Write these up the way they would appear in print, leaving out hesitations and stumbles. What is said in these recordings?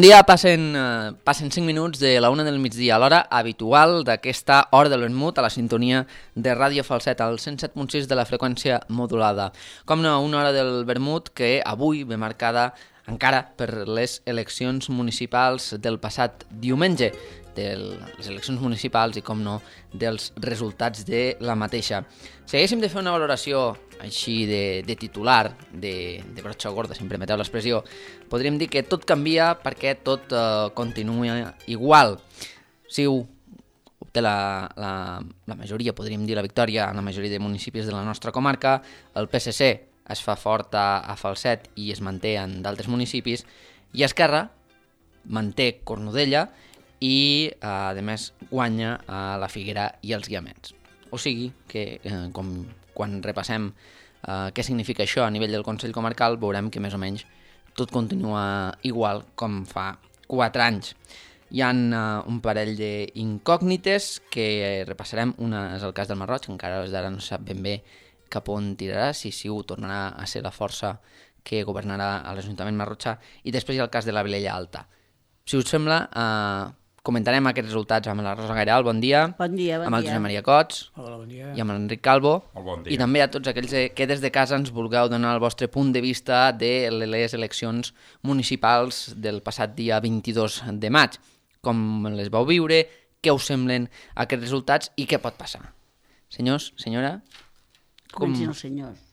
dia, passen 5 minuts de la 1 del migdia, a l'hora habitual d'aquesta hora de l'Vermut, a la sintonia de Ràdio Falset, al 107.6 de la freqüència modulada. Com no, una hora del Vermut que avui ve marcada encara per les eleccions municipals del passat diumenge, de les eleccions municipals i, com no, dels resultats de la mateixa. Si haguéssim de fer una valoració així de titular, de brotxa gorda, si em permeteu l'expressió, podríem dir que tot canvia perquè tot continua igual. CiU obté la majoria, podríem dir la victòria, en la majoria de municipis de la nostra comarca, el PSC es fa fort a Falset i es manté en d'altres municipis, i Esquerra manté Cornudella i, a més, guanya a la Figuera i els Guiamets. O sigui que, quan repassem què significa això a nivell del Consell Comarcal, veurem que més o menys tot continua igual com fa 4 anys. Hi ha un parell d'incògnites que repassarem. Una és el cas del Marroig, que encara des d'ara no sap ben bé cap on tirarà, si CiU tornarà a ser la força que governarà a l'Ajuntament marrotxà, i després hi ha el cas de la Vilella Alta. Si us sembla, comentarem aquests resultats amb la Rosa Gairal, bon dia. Bon dia, bon dia. Amb el Josep Maria Cots. Hola, bon dia. I amb l'Enric Calvo. Bon dia. I també a tots aquells que des de casa ens vulgueu donar el vostre punt de vista de les eleccions municipals del passat dia 22 de maig. Com les vau viure, què us semblen aquests resultats i què pot passar? Senyors, senyora? Comencin els senyors.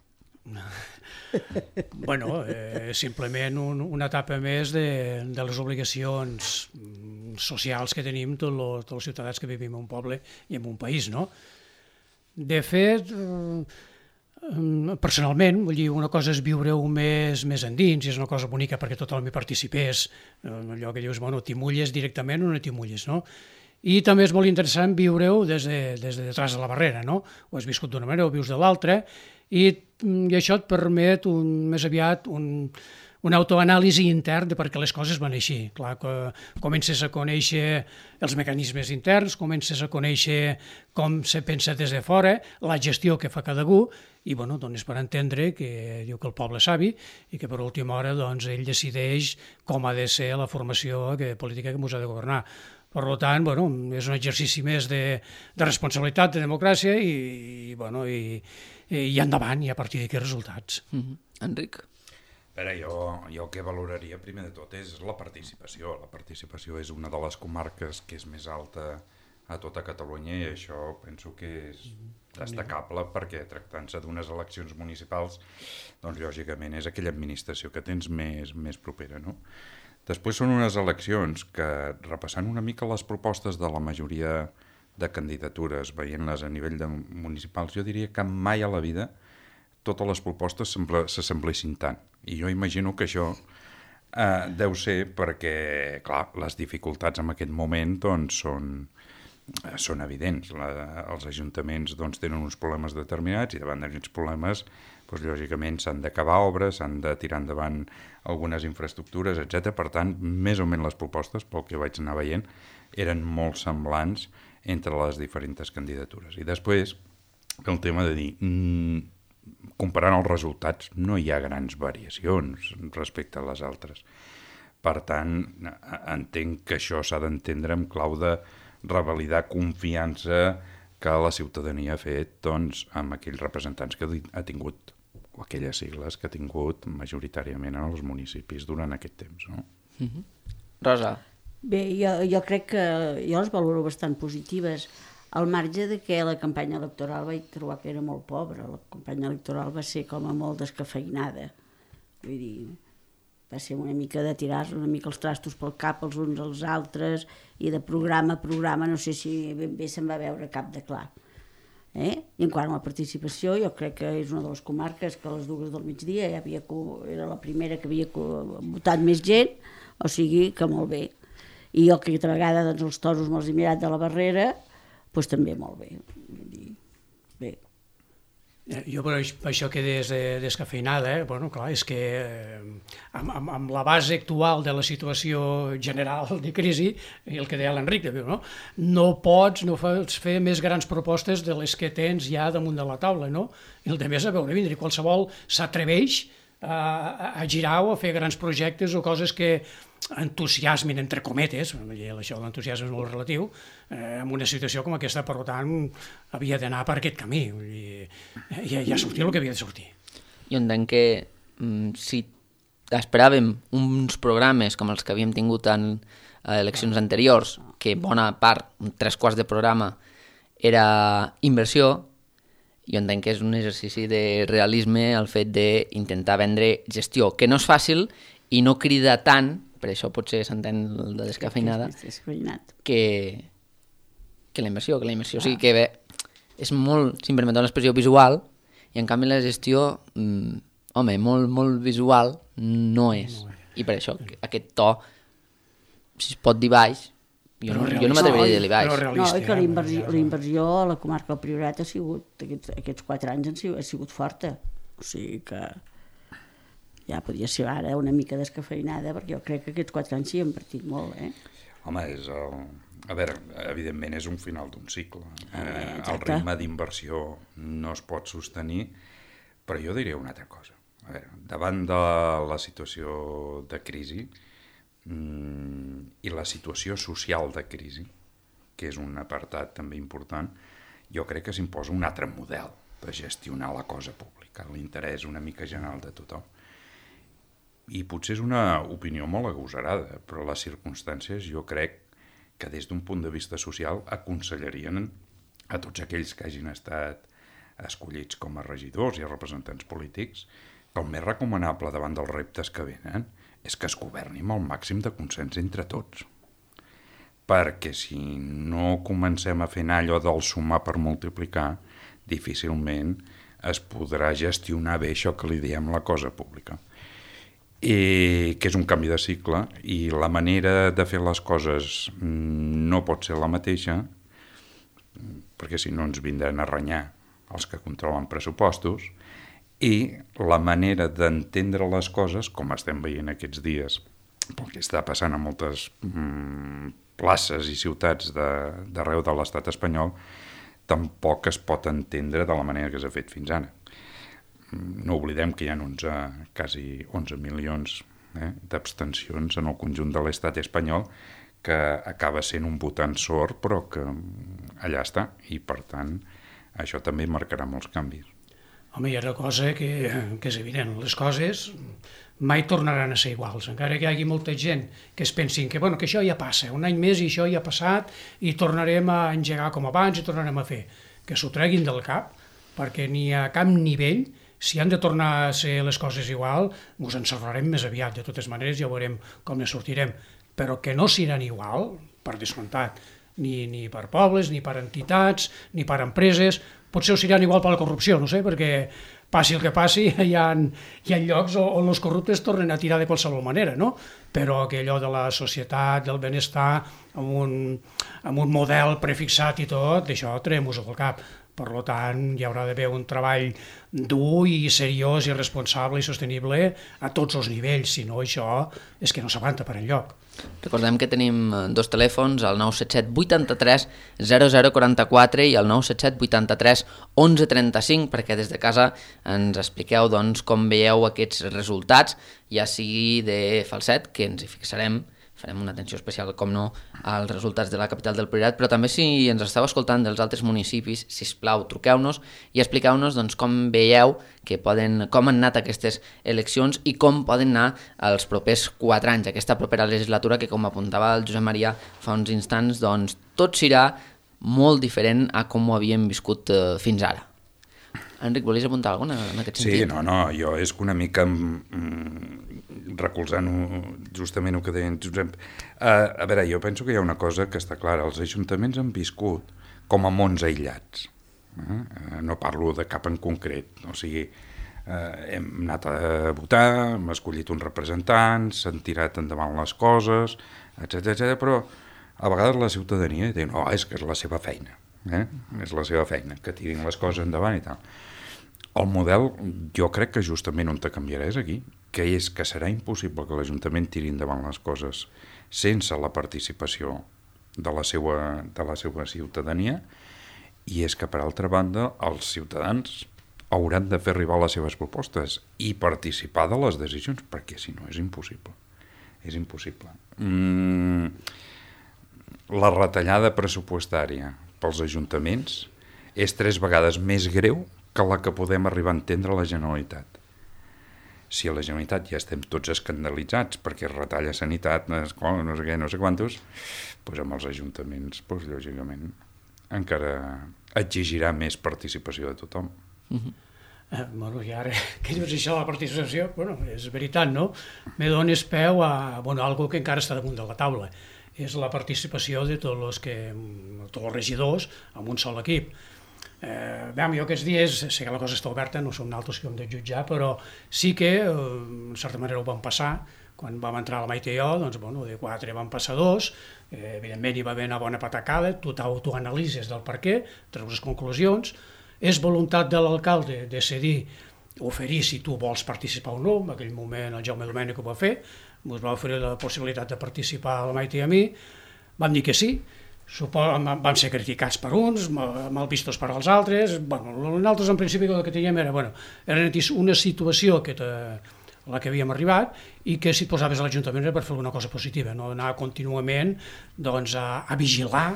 Bueno, simplement una etapa més de les obligacions socials que tenim tots els ciutadans que vivim en un poble i en un país, no? De fet, personalment, vull dir, una cosa és viure-ho més endins, i és una cosa bonica perquè tothom hi participés, allò que dius, bueno, t'hi mulles directament o no t'hi mulles, no? I també és molt interessant viure-ho des de detrás de la barrera, no? Ho has viscut d'una manera, ho vius de l'altra, i això et permet més aviat un autoanàlisi intern de per què les coses van així. Clar, que comences a conèixer els mecanismes interns, comences a conèixer com se pensa des de fora, la gestió que fa cadascú, i bueno, dones per entendre que diu que el poble és savi i que per última hora doncs, ell decideix com ha de ser la formació política que ens ha de governar. Per tant, bueno, és un exercici més de responsabilitat, de democràcia i endavant, i a partir d'aquí resultats. Enric? A veure, jo el que valoraria primer de tot és la participació. La participació és una de les comarques que és més alta a tota Catalunya i això penso que és destacable perquè tractant-se d'unes eleccions municipals, doncs lògicament és aquella administració que tens més propera, no? Després són unes eleccions que, repassant una mica les propostes de la majoria de candidatures, veient-les a nivell de municipals, jo diria que mai a la vida totes les propostes s'assemblessin tant. I jo imagino que això deu ser perquè, clar, les dificultats en aquest moment doncs, són evidents. Els ajuntaments doncs, tenen uns problemes determinats i davant d'aquests problemes doncs, lògicament s'han d'acabar obres, s'han de tirar endavant algunes infraestructures, etc. Per tant, més o menys les propostes, pel que vaig anar veient, eren molt semblants entre les diferents candidatures. I després, el tema de dir, comparant els resultats, no hi ha grans variacions respecte a les altres. Per tant, entenc que això s'ha d'entendre en clau de revalidar confiança que la ciutadania ha fet doncs, amb aquells representants que ha tingut, o aquelles sigles que ha tingut majoritàriament en els municipis durant aquest temps. No? Rosa? Bé, jo crec que jo les valoro bastant positives, al marge de que la campanya electoral vaig trobar que era molt pobra. La campanya electoral va ser com a molt descafeinada. Vull dir, va ser una mica de tirar una mica els trastos pel cap els uns als altres i de programa a programa no sé si ben bé se'n va veure cap de clar. I en quant a la participació, jo crec que és una de les comarques que a les 2 del migdia era la primera que havia votat més gent, o sigui que molt bé. I jo que aquesta vegada doncs, els toros me'ls he mirat de la barrera, doncs també molt bé. Bé. Jo per això que descafeinada, bueno, clar, és que amb la base actual de la situació general de crisi, el que deia l'Enric, no pots fer més grans propostes de les que tens ja damunt de la taula, no? I el de més a veure vindre, qualsevol s'atreveix a girar o a fer grans projectes o coses que entusiasmin, entre cometes, això de l'entusiasme és molt relatiu, en una situació com aquesta, per tant, havia d'anar per aquest camí. Vull dir, ja sortia el que havia de sortir. Jo entenc que si esperàvem uns programes com els que havíem tingut en eleccions anteriors, que bona part, 3/4 de programa, era inversió, jo entenc que és un exercici de realisme el fet d'intentar vendre gestió, que no és fàcil i no crida tant, per això potser s'entén de descafeinada, que la inversió, o sigui que bé, és molt, si em permeteu l'expressió, visual, i en canvi la gestió, home, molt visual no és. I per això aquest to, si es pot dir baix, jo no m'atreviria a dir baix. No, i que la inversió a la comarca del Priorat ha sigut, aquests 4 anys ha sigut forta. O sigui que ja podia ser ara una mica descafeinada, perquè jo crec que aquests 4 anys s'hi han invertit molt, Home, a veure, evidentment és un final d'un cicle. El ritme d'inversió no es pot sostenir, però jo diria una altra cosa. A veure, davant de la situació de crisi i la situació social de crisi, que és un apartat també important, jo crec que s'imposa un altre model de gestionar la cosa pública, l'interès una mica general de tothom. I potser és una opinió molt agosarada, però les circumstàncies jo crec que des d'un punt de vista social aconsellarien a tots aquells que hagin estat escollits com a regidors i a representants polítics que el més recomanable davant dels reptes que venen és que es governi amb el màxim de consens entre tots. Perquè si no comencem a fer allò del sumar per multiplicar, difícilment es podrà gestionar bé això que li diem la cosa pública. Que és un canvi de cicle i la manera de fer les coses no pot ser la mateixa, perquè si no ens vindran a renyar els que controlen pressupostos, i la manera d'entendre les coses, com estem veient aquests dies, pel que està passant a moltes places i ciutats d'arreu de l'estat espanyol, tampoc es pot entendre de la manera que s'ha fet fins ara. No oblidem que hi ha quasi 11 milions d'abstencions en el conjunt de l'estat espanyol, que acaba sent un votant sord, però que allà està, i per tant això també marcarà molts canvis. Home, hi ha una cosa que és evident, les coses mai tornaran a ser iguals, encara que hi hagi molta gent que es pensin que això ja passa, un any més i això ja ha passat i tornarem a engegar com abans i tornarem a fer. Que s'ho treguin del cap, perquè ni a cap nivell, si han de tornar a ser les coses igual, ens encerrarem més aviat. De totes maneres ja veurem com ne sortirem. Però que no seran igual, per descomptat, ni per pobles, ni per entitats, ni per empreses. Potser ho seran igual per la corrupció, no sé, perquè passi el que passi, hi ha llocs on els corruptes tornen a tirar de qualsevol manera, no? Però que allò de la societat, del benestar, amb un model prefixat i tot, d'això traiem-ho al cap. Per tant, hi haurà d'haver un treball dur i seriós i responsable i sostenible a tots els nivells, si no això és que no s'aguanta per enlloc. Recordem que tenim 2 telèfons, el 977 83 0044 i el 977 83 1135, perquè des de casa ens expliqueu com veieu aquests resultats, ja sigui de Falset, que ens hi fixarem, farem una atenció especial, com no, als resultats de la capital del Priorat, però també si ens esteu escoltant dels altres municipis, sisplau, truqueu-nos i expliqueu-nos com veieu com han anat aquestes eleccions i com poden anar els propers 4 anys, aquesta propera legislatura que, com apuntava el Josep Maria fa uns instants, tot serà molt diferent a com ho havíem viscut fins ara. Enric, volies apuntar alguna en aquest sentit? Sí, no, jo és que una mica recolzant justament el que deia en Josep. A veure, jo penso que hi ha una cosa que està clara. Els ajuntaments han viscut com a mons aïllats. No parlo de cap en concret. O sigui, hem anat a votar, hem escollit uns representants, s'han tirat endavant les coses, etc. Però a vegades la ciutadania diu, no, és que és la seva feina. És la seva feina, que tirin les coses endavant i tal. El model, jo crec que justament on te canviarà és aquí, que és que serà impossible que l'Ajuntament tiri endavant les coses sense la participació de la seva ciutadania, i és que, per altra banda, els ciutadans hauran de fer arribar les seves propostes i participar de les decisions, perquè si no és impossible. És impossible. La retallada pressupostària pels ajuntaments és 3 vegades més greu que la que podem arribar a entendre a la Generalitat. Si a la Generalitat ja estem tots escandalitzats perquè es retalla sanitat, escola, no sé què, no sé quantos, doncs amb els ajuntaments, doncs, lògicament, encara exigirà més participació de tothom. Bueno, i ara que dius això de la participació, bueno, és veritat, no? Me dones peu a algo que encara està damunt de la taula. És la participació de tots els regidors en un sol equip. Jo aquests dies, sé que la cosa està oberta, no som nosaltres que ho hem de jutjar, però sí que, en certa manera, ho vam passar. Quan vam entrar a la Maite i jo, doncs, de 4 van passar 2, evidentment hi va haver una bona patacada, tu t'autoanalitzes del per què, treus les conclusions, és voluntat de l'alcalde decidir, oferir si tu vols participar o no, en aquell moment el Jaume Domènech ho va fer, ens va oferir la possibilitat de participar a la Maite i a mi, vam dir que sí, vam ser criticats per uns, mal vistos per als altres, nosaltres en principi el que teníem era una situació que la que havíem arribat i que si et posaves a l'Ajuntament era per fer alguna cosa positiva, no anar contínuament a vigilar,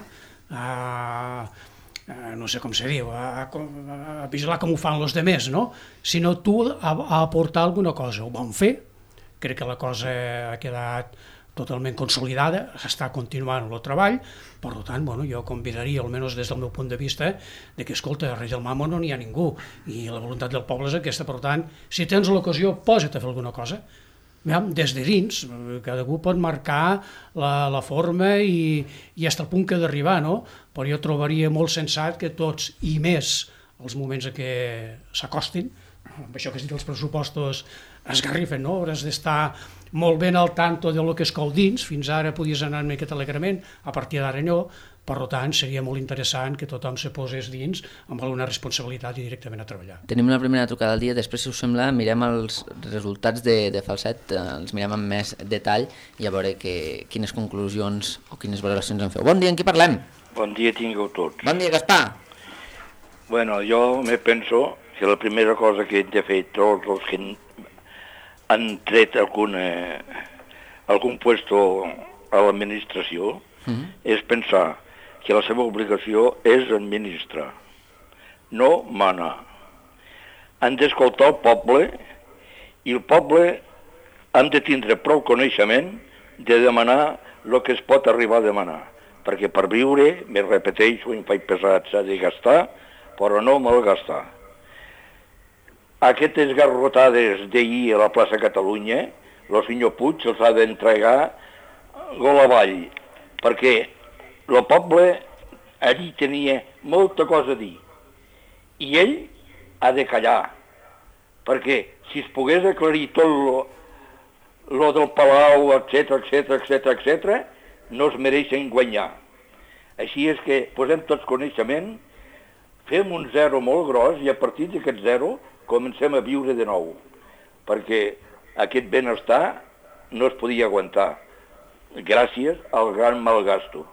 no sé com se diu, a vigilar com ho fan els altres, no? Sinó tu a aportar alguna cosa. Ho vam fer, crec que la cosa ha quedat totalment consolidada, s'està continuant el treball, per tant, jo convidaria, almenys des del meu punt de vista, que, escolta, a Reis del Mamo no n'hi ha ningú, i la voluntat del poble és aquesta, per tant, si tens l'ocasió, posa't a fer alguna cosa. Des de dins, cadascú pot marcar la forma i fins al punt que ha d'arribar, no? Però jo trobaria molt sensat que tots, i més els moments en què s'acostin, amb això que es diu els pressupostos esgarrifen, no? Hauràs d'estar molt ben al tanto de lo que es cou dins, fins ara podies anar una miqueta alegrement, a partir d'ara no, per tant seria molt interessant que tothom se posés dins amb alguna responsabilitat i directament a treballar. Tenim una primera trucada al dia, després si us sembla mirem els resultats de Falset, els mirem amb més detall i a veure quines conclusions o quines valoracions en feu. Bon dia, amb qui parlem? Bon dia tingueu tots. Bon dia, Gaspar. Bueno, jo me penso que la primera cosa que hem de fer tots els que han tret algun puesto a l'administració és pensar que la seva obligació és administrar, no manar. Han d'escoltar el poble i el poble han de tindre prou coneixement de demanar el que es pot arribar a demanar, perquè per viure, me repeteixo, em faig pesat, s'ha de gastar, però no malgastar. Aquestes garrotades d'ahir a la plaça Catalunya, el senyor Puig els ha d'entregar gol avall, perquè el poble allí tenia molta cosa a dir i ell ha de callar, perquè si es pogués aclarir tot lo del Palau, etc., no es mereixen guanyar. Així és que posem tots coneixement, fem un zero molt gros i a partir d'aquest zero comencem a viure de nou, perquè aquest benestar no es podia aguantar gràcies al gran malgasto.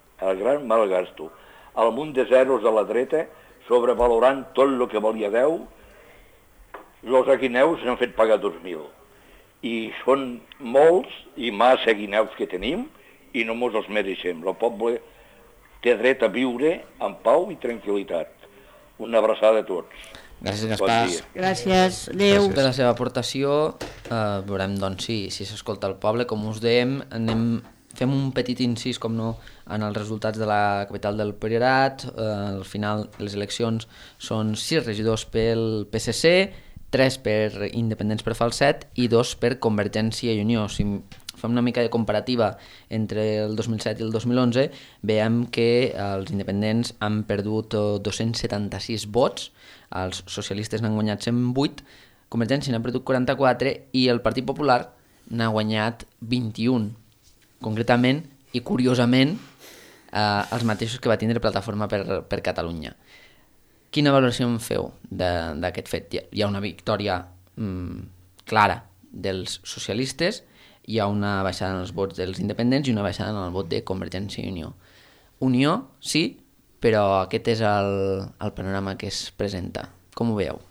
El munt de zeros a la dreta, sobrevalorant tot el que valia 10, els aguineus s'han fet pagar 2.000. I són molts i massa aguineus que tenim i no mos els mereixem. El poble té dret a viure en pau i tranquil·litat. Una abraçada a tots. Gràcies, Gaspar. Gràcies, adéu. De la seva aportació, veurem doncs, si s'escolta el poble. Com us dèiem, fem un petit incís, com no, en els resultats de la capital del Priorat. Al final, les eleccions són 6 regidors pel PSC, 3 per independents per Falset i 2 per Convergència i Unió. Si fem una mica de comparativa entre el 2007 i el 2011, veiem que els independents han perdut 276 vots, els socialistes n'han guanyat 108, Convergència n'ha perdut 44 i el Partit Popular n'ha guanyat 21. Concretament i curiosament els mateixos que va tindre Plataforma per Catalunya. Quina valoració en feu d'aquest fet? Hi ha una victòria clara dels socialistes, hi ha una baixada en els vots dels independents i una baixada en el vot de Convergència i Unió. Unió, sí, però aquest és el panorama que es presenta. Com ho veieu?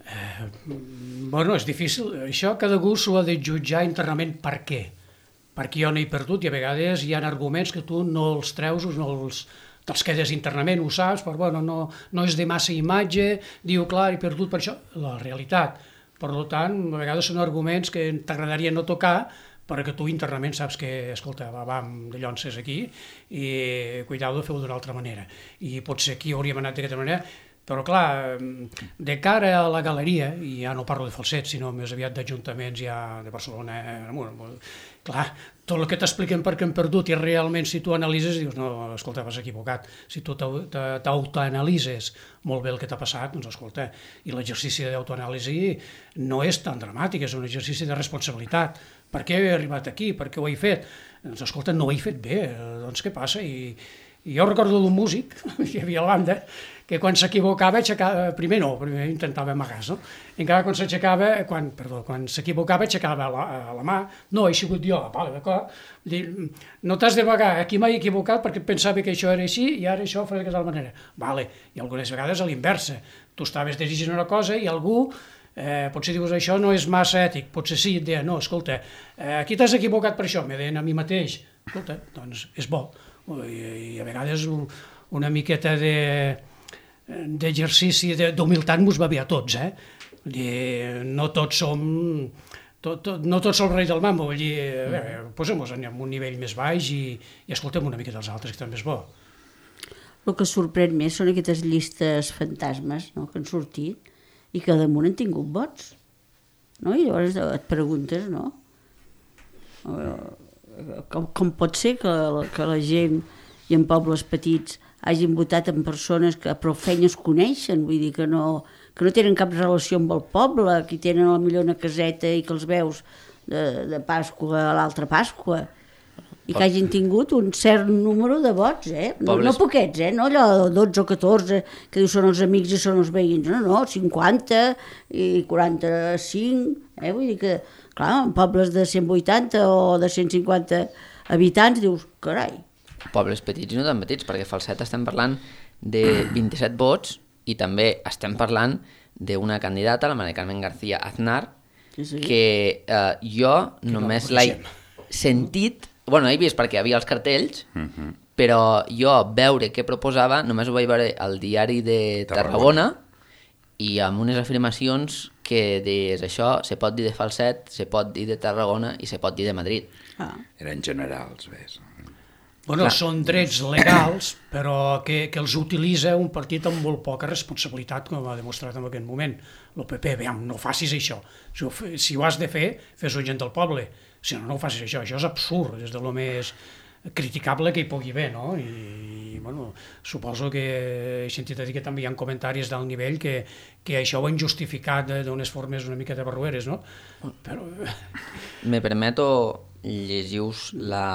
Bueno, és difícil. Això cada gust s'ho ha de jutjar internament per què. Perquè jo no he perdut i a vegades hi ha arguments que tu no els treus, te'ls quedes internament, ho saps, però bueno, no és de massa imatge, diu, clar, he perdut per això. La realitat. Per tant, a vegades són arguments que t'agradaria no tocar, perquè tu internament saps que, escolta, vam de llonces aquí i cuidado, feu d'una altra manera. I potser aquí hauríem anat d'aquesta manera, però clar, de cara a la galeria, i ja no parlo de Falset, sinó més aviat d'ajuntaments ja de Barcelona, clar, tot el que t'expliquen perquè han perdut i realment si tu analitzes dius, no, escolta, vas equivocat. Si tu t'autoanalitzes molt bé el que t'ha passat, doncs escolta, i l'exercici d'autoanàlisi no és tan dramàtic, és un exercici de responsabilitat. Per què he arribat aquí? Per què ho he fet? Doncs escolta, no ho he fet bé, doncs què passa? I jo recordo d'un músic, hi havia a la banda, que quan s'equivocava, primer intentava amagar-se, no? Encara quan s'aixecava, quan s'equivocava, aixecava la mà, no, he sigut jo, vale, d'acord, no t'has d'amagar, aquí m'he equivocat perquè pensava que això era així i ara això ho faré d'aquesta manera. Vale, i algunes vegades a l'inversa, tu estaves dirigint una cosa i algú, potser dius això no és massa ètic, potser sí, et deia, no, escolta, aquí t'has equivocat per això, m'he deien a mi mateix, escolta, doncs és bo, i a vegades una miqueta d'exercici d'humilitat mos va bé a tots, no tots som no tots som rei del mambo, vull dir, posem-nos en un nivell més baix i escoltem una mica dels altres, que també és bo. El que sorprèn més són aquestes llistes fantasmes, no?, que han sortit i que damunt han tingut vots, no? I llavors et preguntes, no? Com pot ser que la gent i en pobles petits hagin votat en persones que prou feines coneixen, vull dir que no tenen cap relació amb el poble, que tenen potser una caseta i que els veus de Pasqua a l'altra Pasqua, i que hagin tingut un cert número de vots, no poquets, no allò 12 o 14 que diu són els amics i són els veïns, no, 50 i 45, vull dir que, clar, en pobles de 180 o de 150 habitants dius, carai. Pobles petits i no tan petits, perquè Falset estem parlant de 27 vots i també estem parlant d'una candidata, la Mari Carmen García Aznar, que jo només l'he sentit, bueno, he vist perquè hi havia els cartells, però jo veure què proposava només ho vaig veure al diari de Tarragona i amb unes afirmacions que deies això se pot dir de Falset, se pot dir de Tarragona i se pot dir de Madrid. Eren generals, ves. Bueno, són drets legals, però que els utilitza un partit amb molt poca responsabilitat, com ha demostrat en aquest moment. El PP, no facis això. Si ho has de fer, fes-ho gent del poble. Si no ho facis això. Això és absurd, és de lo més criticable que hi pugui haver, no? I, bueno, suposo que he sentit a dir que també hi ha comentaris d'alt nivell que això ho han justificat d'unes formes una mica de barrueres, no? Però... Me permeto llegiu-vos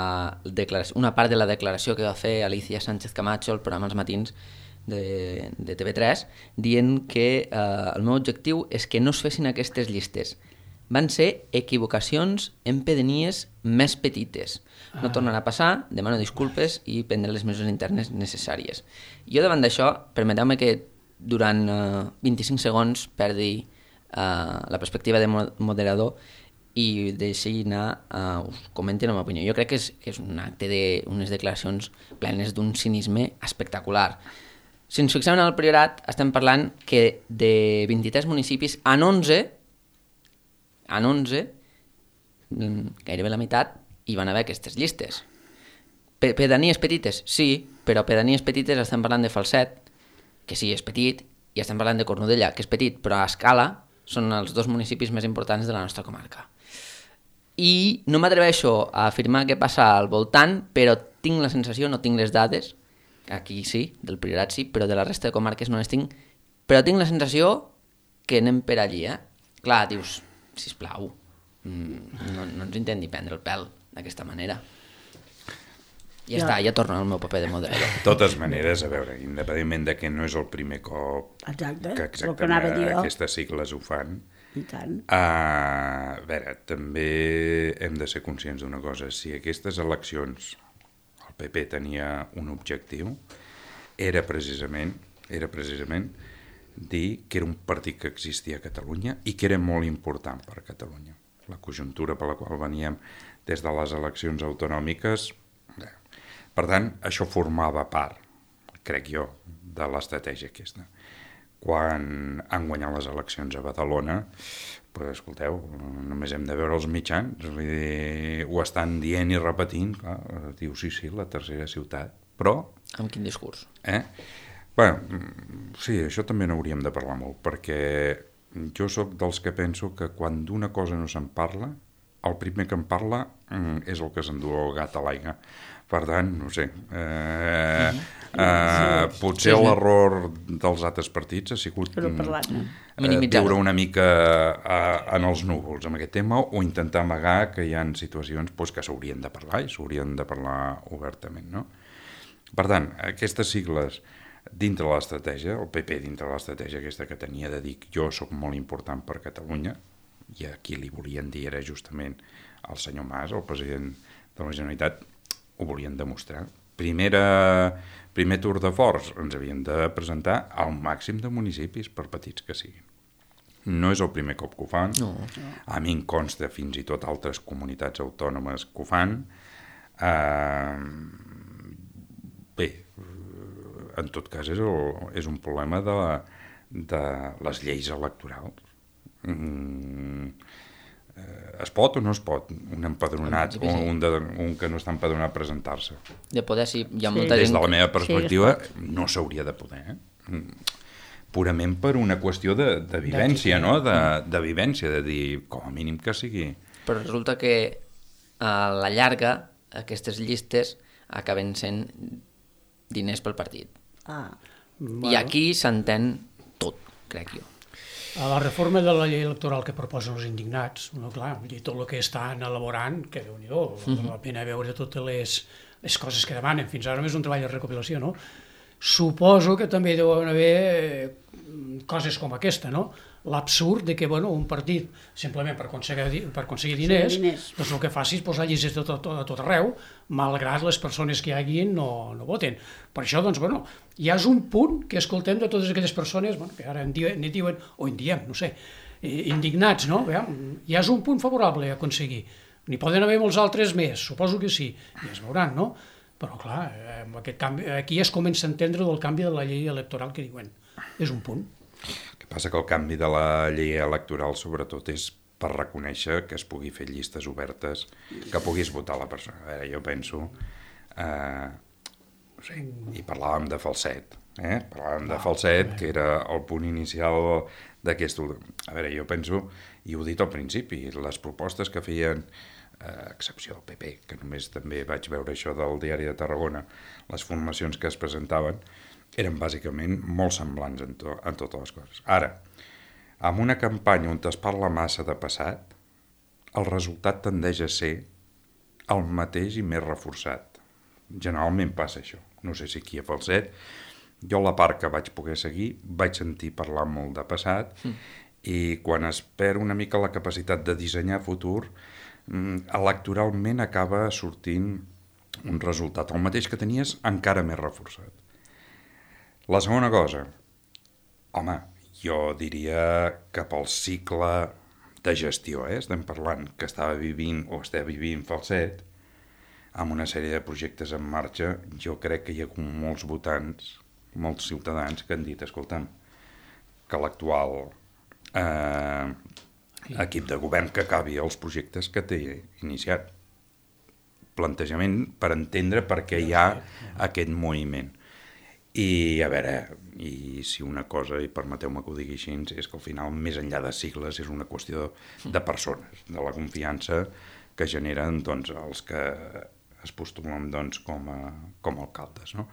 una part de la declaració que va fer Alicia Sánchez Camacho al programa Els Matins de TV3, dient que el meu objectiu és que no es fessin aquestes llistes. Van ser equivocacions en pedanies més petites. No tornarà a passar, demano disculpes i prendre les mesures internes necessàries. Jo davant d'això, permeteu-me que durant 25 segons perdi la perspectiva de moderador i deixi anar, us comenti la meva opinió. Jo crec que és un acte d'unes declaracions plenes d'un cinisme espectacular. Si ens fixem en el Priorat, estem parlant que de 23 municipis, en 11, gairebé la meitat, hi van haver aquestes llistes. Pedanies petites, sí, però pedanies petites estem parlant de Falset, que sí, és petit, i estem parlant de Cornudella, que és petit, però a escala són els dos municipis més importants de la nostra comarca. I no m'atreveixo a afirmar què passa al voltant, però tinc la sensació, no tinc les dades, aquí sí, del Priorat sí, però de la resta de comarques no les tinc, però tinc la sensació que anem per allí, Clar, dius, sisplau, no ens intenti prendre el pèl d'aquesta manera. Ja està, ja torno al meu paper de model. De totes maneres, a veure, independentment de que no és el primer cop que exactament aquestes sigles ho fan, i tant. A veure, també hem de ser conscients d'una cosa. Si aquestes eleccions el PP tenia un objectiu, era precisament dir que era un partit que existia a Catalunya i que era molt important per a Catalunya. La conjuntura per la qual veníem des de les eleccions autonòmiques. Per tant, això formava part, crec jo, de l'estratègia aquesta. Quan han guanyat les eleccions a Badalona, pues, escolteu, només hem de veure els mitjans, vull dir, ho estan dient i repetint, clar, diu sí, la tercera ciutat, però... Amb quin discurs? Bueno, sí, això també n'hauríem de parlar molt, perquè jo sóc dels que penso que quan d'una cosa no se'n parla, el primer que en parla és el que s'endú el gat a l'aigua. Per tant, no sé, potser l'error dels altres partits ha sigut viure una mica en els núvols amb aquest tema o intentar amagar que hi ha situacions que s'haurien de parlar i s'haurien de parlar obertament, no? Per tant, aquestes sigles dintre de l'estratègia, el PP dintre de l'estratègia aquesta que tenia de dir jo sóc molt important per Catalunya, i a qui li volien dir era justament el senyor Mas, el president de la Generalitat, ho volien demostrar. Primer tour de force, ens havien de presentar al màxim de municipis, per petits que siguin. No és el primer cop que ho fan. No. A mi em consta fins i tot altres comunitats autònomes que ho fan. Bé, en tot cas és un problema de les lleis electorals. Es pot o no es pot un empadronat o un que no està empadronat presentar-se? De poder, sí, hi ha molta gent... Des de la meva perspectiva, no s'hauria de poder, purament per una qüestió de vivència, no? De vivència, de dir, com a mínim que sigui... Però resulta que a la llarga aquestes llistes acaben sent diners pel partit. I aquí s'entén tot, crec jo. A la reforma de la llei electoral que proposen els indignats, no, clar, tot el que estan elaborant, que déu-n'hi-do, val la pena veure totes les coses que demanen, fins ara només un treball de recopilació, no? Suposo que també deuen haver coses com aquesta, no? L'absurd de que un partit, simplement per aconseguir diners, doncs el que faci és posar llistes a tot arreu, malgrat les persones que hi haguin no voten. Per això, doncs, hi ha un punt que escoltem de totes aquelles persones, que ara en diuen, o en diem, no sé, indignats, no? Hi ha un punt favorable a aconseguir. N'hi poden haver molts altres més, suposo que sí, i es veuran, no? Però, clar, aquest canvi, aquí es comença a entendre del canvi de la llei electoral que diuen. És un punt. El que passa que el canvi de la llei electoral sobretot és per reconèixer que es pugui fer llistes obertes, que puguis votar la persona. A veure, jo penso... no sé, i parlàvem de Falset, que era el punt inicial d'aquest... A veure, jo penso, i ho he dit al principi, les propostes que feien, excepció del PP, que només també vaig veure això del Diari de Tarragona, les formacions que es presentaven, eren bàsicament molt semblants en totes les coses. Ara, amb una campanya on es parla massa de passat, el resultat tendeix a ser el mateix i més reforçat. Generalment passa això. No sé si aquí a Falset, jo la part que vaig poder seguir, vaig sentir parlar molt de passat, i quan es perd una mica la capacitat de dissenyar futur, electoralment acaba sortint un resultat, el mateix que tenies, encara més reforçat. La segona cosa, home, jo diria que pel cicle de gestió, estem parlant que estava vivint o està vivint Falset, amb una sèrie de projectes en marxa, jo crec que hi ha molts votants, molts ciutadans que han dit, escolta'm, que l'actual equip de govern que acabi els projectes que té iniciat. Plantejament per entendre per què hi ha aquest moviment. I a veure, i si una cosa, i permeteu-me que ho digui així, és que al final, més enllà de sigles, és una qüestió de persones, de la confiança que generen els que es postulen com a alcaldes, no?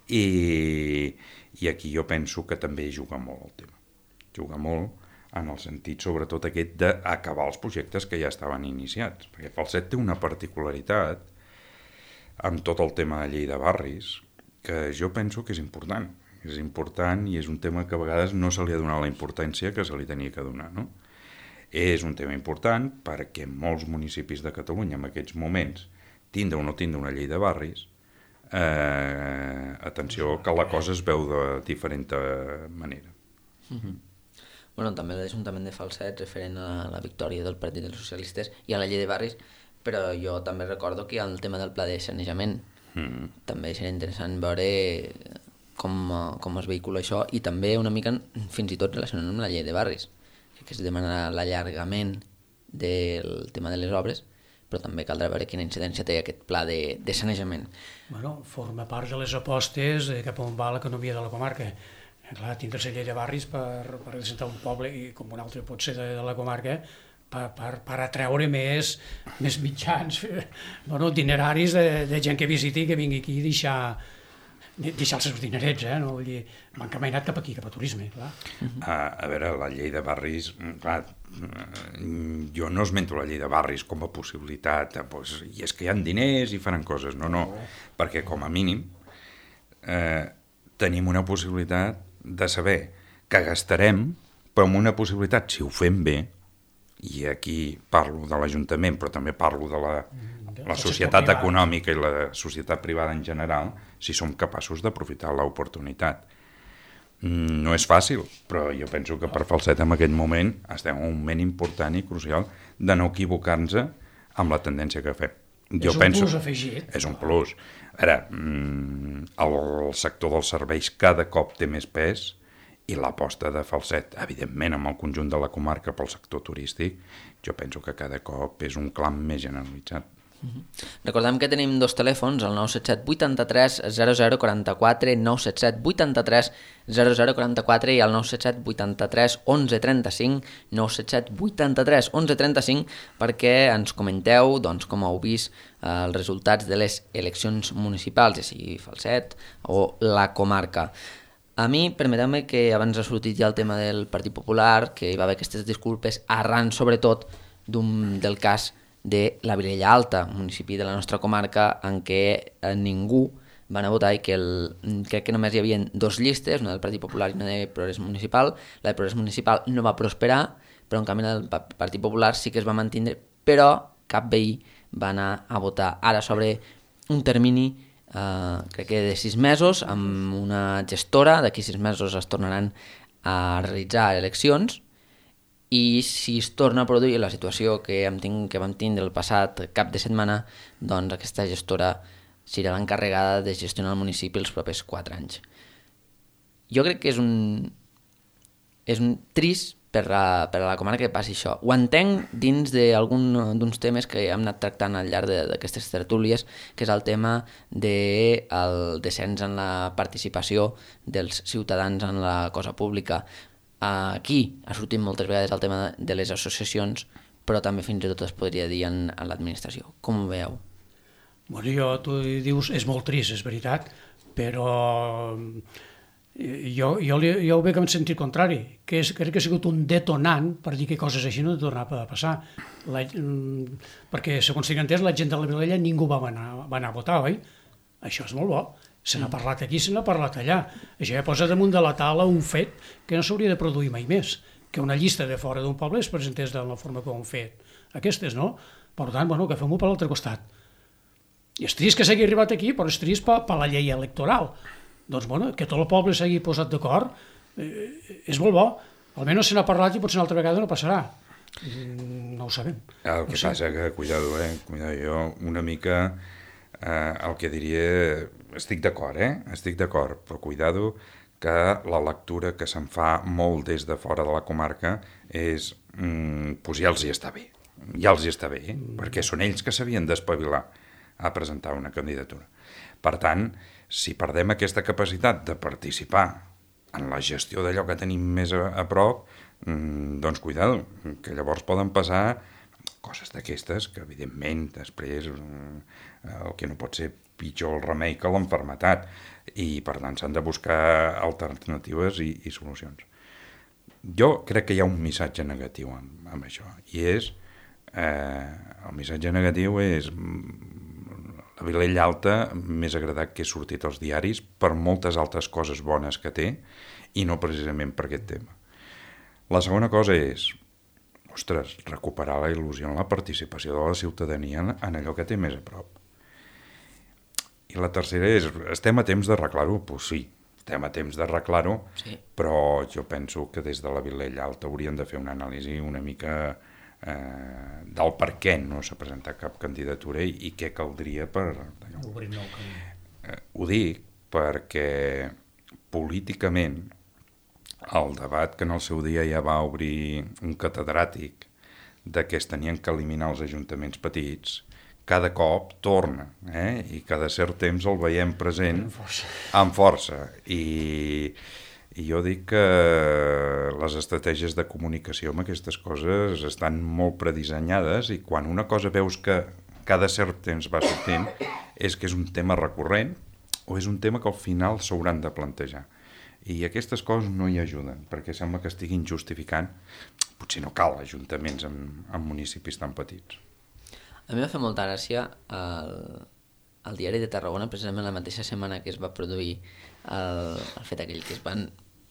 I aquí jo penso que també juga molt el tema. Juga molt en el sentit, sobretot, aquest d'acabar els projectes que ja estaven iniciats. Perquè Falset té una particularitat amb tot el tema de llei de barris, que jo penso que és important. És important i és un tema que a vegades no se li ha donat la importància que se li tenia que donar, no? És un tema important perquè molts municipis de Catalunya en aquests moments, tindre o no tindre una llei de barris, atenció, que la cosa es veu de diferent manera. Bueno, també l'Ajuntament de Falset, referent a la victòria del Partit dels Socialistes i a la llei de barris, però jo també recordo que hi ha el tema del pla de sanejament. També seria interessant veure com es vehicula això, i també una mica fins i tot relacionant amb la llei de barris, que es demana l'allargament del tema de les obres, però també caldrà veure quina incidència té aquest pla de sanejament. Bueno, forma part de les apostes cap on va l'economia de la comarca. Clar, tindre la llei de barris per representar un poble, i com un altre pot ser de la comarca, per atreure més mitjans, dineraris de gent que visiti, que vingui aquí i deixar els seus dinerets, no? Vull dir, m'han caminat cap aquí, cap a turisme, clar. A veure, la llei de barris, clar, jo no esmento la llei de barris com a possibilitat, doncs, i és que hi ha diners i faran coses, no, perquè com a mínim tenim una possibilitat de saber que gastarem, però amb una possibilitat, si ho fem bé, i aquí parlo de l'Ajuntament, però també parlo de la societat econòmica i la societat privada en general, si som capaços d'aprofitar l'oportunitat. No és fàcil, però jo penso que per Falset en aquest moment estem en un moment important i crucial de no equivocar-nos amb la tendència que fem. És un plus afegit. És un plus. Ara, el sector dels serveis cada cop té més pes, i l'aposta de Falset, evidentment, amb el conjunt de la comarca pel sector turístic, jo penso que cada cop és un clam més generalitzat. Recordem que tenim dos telèfons, el 977 83 0044, 977 83 0044 i el 977 83 11 35, 977 83 11 35, perquè ens comenteu com heu vist els resultats de les eleccions municipals, ja sigui Falset o la comarca. A mi, permeteu-me que abans ha sortit ja el tema del Partit Popular, que hi va haver aquestes disculpes arran, sobretot, del cas de la Vilella Alta, municipi de la nostra comarca, en què ningú va anar a votar i que crec que només hi havia dues llistes, una del Partit Popular i una de Progrés Municipal. La de Progrés Municipal no va prosperar, però en canvi el Partit Popular sí que es va mantenir, però cap veí va anar a votar. Ara, sobre un termini crec que de 6 mesos, amb una gestora, d'aquí 6 mesos es tornaran a realitzar eleccions, i si es torna a produir la situació que vam tindre el passat cap de setmana, doncs aquesta gestora serà l'encarregada de gestionar el municipi els propers 4 anys. Jo crec que és un trist per a la comarca que passi això. Ho entenc dins d'uns temes que hem anat tractant al llarg d'aquestes tertúlies, que és el tema del descens en la participació dels ciutadans en la cosa pública. Aquí ha sortit moltes vegades el tema de les associacions, però també fins i tot es podria dir en l'administració. Com ho veieu? Bueno, tu dius, és molt trist, és veritat, però jo ho veig en sentit contrari, crec que ha sigut un detonant per dir que coses així no han de tornar a passar, perquè segons tinc entès la gent de la Vilella ningú va anar a votar, oi? Això és molt bo, se n'ha parlat aquí, se n'ha parlat allà, això ja posa damunt de la taula un fet que no s'hauria de produir mai més, que una llista de fora d'un poble es presentés de la forma que ho han fet aquestes, no? Per tant, bueno, que fem-ho per l'altre costat. I és trist que s'hagi arribat aquí, però és trist per la llei electoral. Doncs, bueno, que tot el poble s'hagi posat d'acord és molt bo. Almenys se n'ha parlat i potser una altra vegada no passarà. No ho sabem. El que passa que, cuidado, jo una mica el que diria, estic d'acord, però cuidado que la lectura que se'n fa molt des de fora de la comarca és, doncs ja els hi està bé, perquè són ells que s'havien d'espavilar a presentar una candidatura. Per tant, si perdem aquesta capacitat de participar en la gestió d'allò que tenim més a prop, doncs cuidado, que llavors poden passar coses d'aquestes que evidentment després el que no pot ser pitjor el remei que l'enfermetat, i per tant s'han de buscar alternatives i solucions. Jo crec que hi ha un missatge negatiu amb això, i és el missatge negatiu és la Vilella Alta m'és agradat que he sortit als diaris per moltes altres coses bones que té i no precisament per aquest tema. La segona cosa és, ostres, recuperar la il·lusió en la participació de la ciutadania en allò que té més a prop. I la tercera és, estem a temps d'arreglar-ho? Doncs sí, estem a temps d'arreglar-ho, Sí. però jo penso que des de la Vilella Alta haurien de fer una anàlisi una mica del per què no s'ha presentat cap candidatura i què caldria per... Obrir nou camí. Ho dic perquè políticament el debat que en el seu dia ja va obrir un catedràtic de que es tenien que eliminar els ajuntaments petits, cada cop torna, i cada cert temps el veiem present amb força. I jo dic que les estratègies de comunicació amb aquestes coses estan molt predissenyades i quan una cosa veus que cada cert temps va sortint és que és un tema recurrent o és un tema que al final s'hauran de plantejar. I aquestes coses no hi ajuden, perquè sembla que estiguin justificant, potser no cal ajuntaments en municipis tan petits. A mi va fer molta gràcia el Diari de Tarragona, precisament la mateixa setmana que es va produir el fet aquell que es van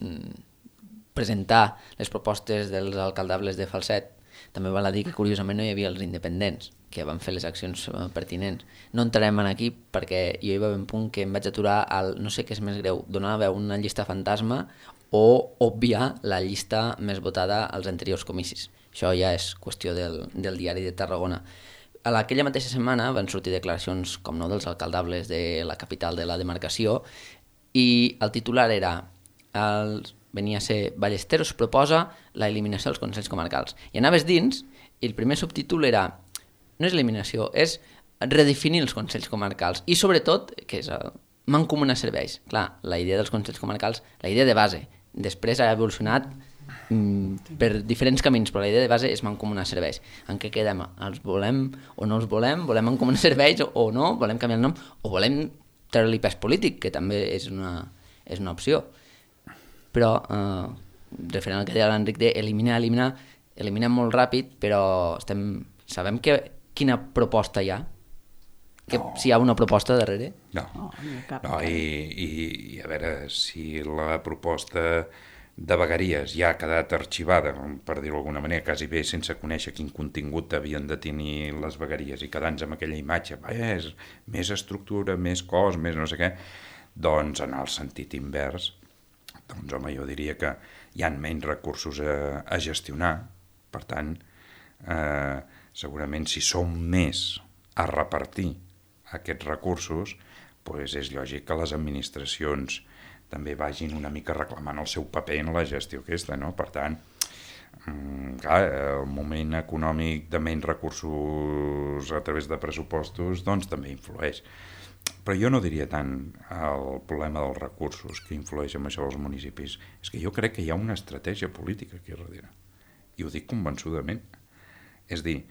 presentar les propostes dels alcaldables de Falset. També val a dir que curiosament no hi havia els independents, que van fer les accions pertinents. No entrarem aquí perquè jo hi va haver un punt que em vaig aturar al no sé què és més greu, donar veu una llista fantasma o obviar la llista més votada als anteriors comicis. Això ja és qüestió del Diari de Tarragona. A aquella mateixa setmana van sortir declaracions, com no, dels alcaldables de la capital de la demarcació i el titular era venia a ser Ballesteros proposa la eliminació dels consells comarcals. I anaves dins i el primer subtítol era no és eliminació, és redefinir els consells comarcals i sobretot que és mancomunar serveis. Clar, la idea dels consells comarcals, la idea de base, després ha evolucionat per diferents camins, però la idea de base és mancomunar serveis. En què quedem? Els volem o no els volem? Volem mancomunar serveis o no? Volem canviar el nom? O volem treure-li pes polític, que també és una opció. Però, referent al que deia l'Enric d'eliminar, eliminem molt ràpid, però sabem quina proposta hi ha? Si hi ha una proposta darrere? No, i a veure, si la proposta de vegueries ja ha quedat arxivada, per dir-ho d'alguna manera, quasi bé sense conèixer quin contingut havien de tenir les vegueries i quedant-nos amb aquella imatge, és més estructura, més cos, més no sé què, doncs en el sentit invers, doncs home, jo diria que hi ha menys recursos a gestionar, per tant, segurament si som més a repartir aquests recursos, doncs és lògic que les administracions també vagin una mica reclamant el seu paper en la gestió aquesta, no? Per tant, clar, el moment econòmic de menys recursos a través de pressupostos doncs també influeix. Però jo no diria tant el problema dels recursos que influeix en això dels municipis. És que jo crec que hi ha una estratègia política aquí darrere. I ho dic convençudament. És dir,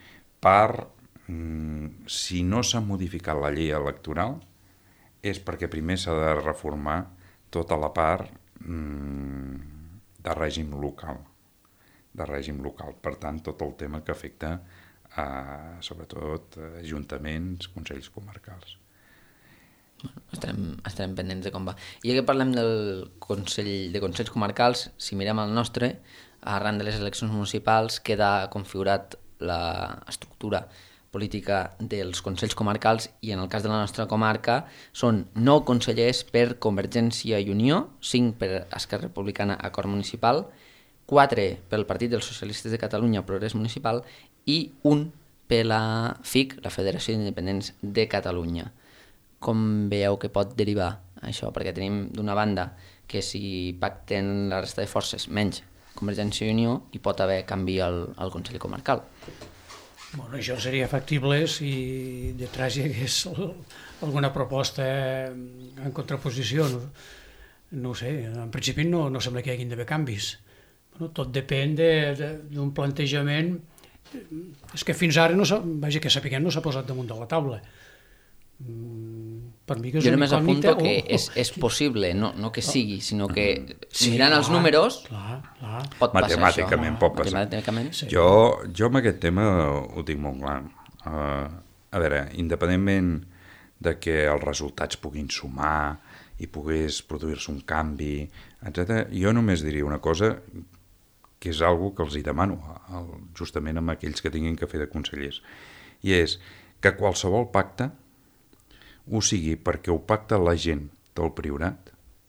si no s'ha modificat la llei electoral és perquè primer s'ha de reformar tota la part de règim local. Per tant, tot el tema que afecta sobretot ajuntaments, consells comarcals. Estarem pendents de com va. I ja que parlem de consells comarcals, si mirem el nostre, arran de les eleccions municipals queda configurat l'estructura política dels consells comarcals i en el cas de la nostra comarca són 9 consellers per Convergència i Unió, 5 per Esquerra Republicana Acord Municipal, 4 pel Partit dels Socialistes de Catalunya Progrés Municipal i 1 per la FIC, la Federació d'Independents de Catalunya. Com veieu que pot derivar això? Perquè tenim d'una banda que si pacten la resta de forces menys Convergència i Unió hi pot haver canvi al Consell Comarcal. Bueno, això seria factible si detrás hi hagués alguna proposta en contraposició. No ho sé, en principi no sembla que hi hagin d'haver canvis. Bueno, tot depèn d'un plantejament. És que fins ara, que sapiguem, no s'ha posat damunt de la taula. Per mi que és jo una només incògnita, apunto que és possible, no que sigui, sinó que mirant els números pot passar matemàticament això. Pot passar. Matemàticament. Sí. Jo amb aquest tema ho tinc molt clar. A veure, independentment de que els resultats puguin sumar i pogués produir-se un canvi, etc., jo només diria una cosa que és algo que els hi demano justament amb aquells que tinguin que fer de consellers, i és que qualsevol pacte ho sigui perquè ho pacta la gent del Priorat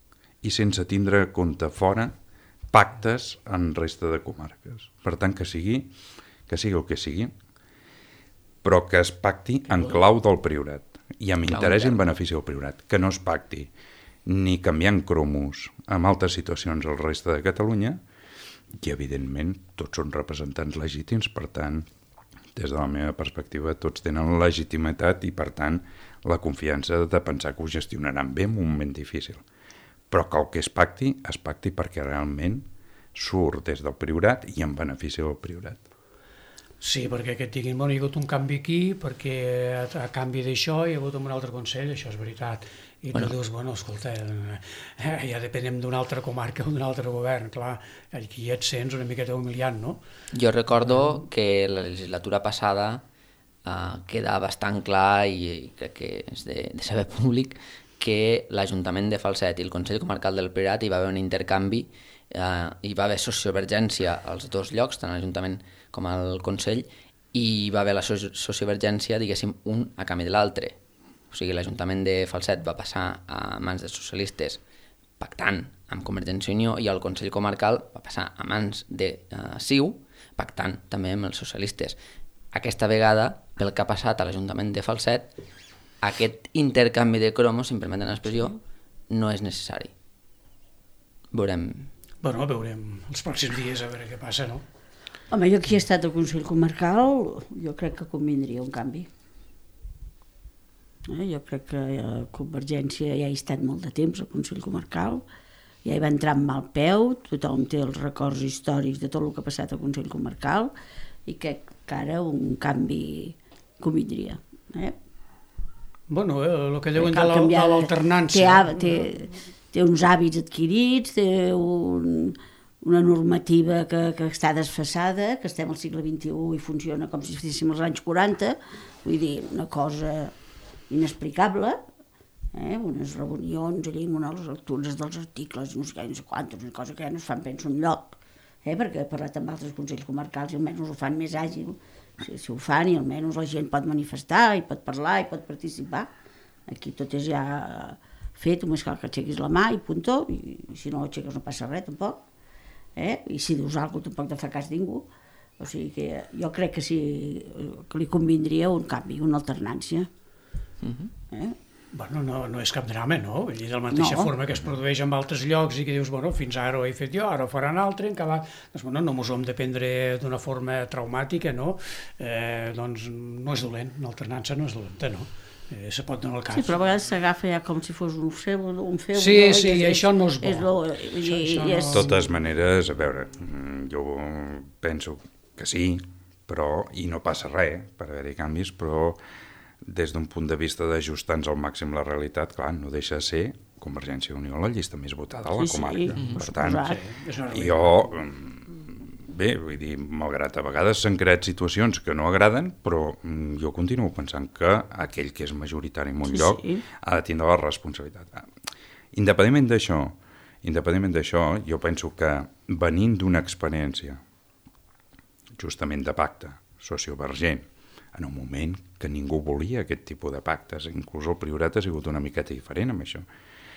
i sense tindre en compte fora pactes en resta de comarques. Per tant, que sigui el que sigui, però que es pacti en clau del Priorat i amb interès i en benefici del Priorat, que no es pacti ni canviant cromos en altres situacions al resta de Catalunya, i evidentment tots són representants legítims, per tant, des de la meva perspectiva, tots tenen legitimitat i, per tant, la confiança de pensar que ho gestionaran bé en un moment difícil. Però que el que es pacti perquè realment surt des del Priorat i en benefici del Priorat. Sí, perquè que et diguin, bueno, hi ha hagut un canvi aquí, perquè a canvi d'això hi ha hagut un altre consell, això és veritat. I tu dius, bueno, escolta, ja depenem d'una altra comarca o d'un altre govern, clar, aquí et sents una miqueta humiliant, no? Jo recordo que la legislatura passada queda bastant clar, i crec que és de saber públic, que l'Ajuntament de Falset i el Consell Comarcal del Priorat hi va haver un intercanvi, hi va haver sociovergència als dos llocs, tant l'Ajuntament com el Consell, i hi va haver la sociovergència, diguéssim, un a canvi de l'altre. O sigui, l'Ajuntament de Falset va passar a mans dels socialistes pactant amb Convergència i Unió, i el Consell Comarcal va passar a mans de CiU pactant també amb els socialistes. Aquesta vegada, pel que ha passat a l'Ajuntament de Falset, aquest intercanvi de cromos, si em permeten l'expressió, no és necessari. Veurem. Bueno, veurem els pròxims dies a veure què passa, no? Home, jo aquí he estat al Consell Comarcal, jo crec que convindria un canvi. Jo crec que Convergència ja hi ha estat molt de temps al Consell Comarcal, ja hi va entrar amb mal peu, tothom té els records històrics de tot el que ha passat al Consell Comarcal, i crec que ara un canvi convindria. Bueno, el que deuen de l'alternància. Té uns hàbits adquirits, té una normativa que està desfasada, que estem al segle XXI i funciona com si estiguéssim als anys 40, vull dir, una cosa inexplicable, unes reunions allà, unes lectures dels articles, no sé què, no sé quantos, una cosa que ja no es fan penso enlloc, perquè he parlat amb altres consells comarcals i almenys ho fan més àgil, si ho fan i almenys la gent pot manifestar i pot parlar i pot participar. Aquí tot és ja fet, només cal que aixequis la mà i puntó, i si no l'aixeques no passa res tampoc, i si dius alguna cosa tampoc de fa cas ningú. O sigui que jo crec que sí que li convindria un canvi, una alternància. Bueno, no és cap drama, no? Vull dir, de la mateixa forma que es produeix en altres llocs i que dius, bueno, fins ara ho he fet jo, ara ho farà un altre, en acabat. Doncs, bueno, no mos ho hem de prendre d'una forma traumàtica, no? Doncs no és dolent, l'alternança no és dolenta, no? Se pot donar el cas. Sí, però a vegades s'agafa ja com si fos un feudo. Sí, i això no és bo. De totes maneres, a veure, jo penso que sí, però, i no passa res per haver-hi canvis, però des d'un punt de vista d'ajustar-nos al màxim la realitat, clar, no deixa de ser Convergència i Unió la llista més votada a la comarca. Per tant, jo, bé, vull dir, malgrat a vegades s'han creat situacions que no agraden, però jo continuo pensant que aquell que és majoritari en un lloc ha de tindre la responsabilitat. Independentment d'això, jo penso que venint d'una experiència justament de pacte sociovergent, en un moment que ningú volia aquest tipus de pactes, inclús el Priorat ha sigut una miqueta diferent amb això.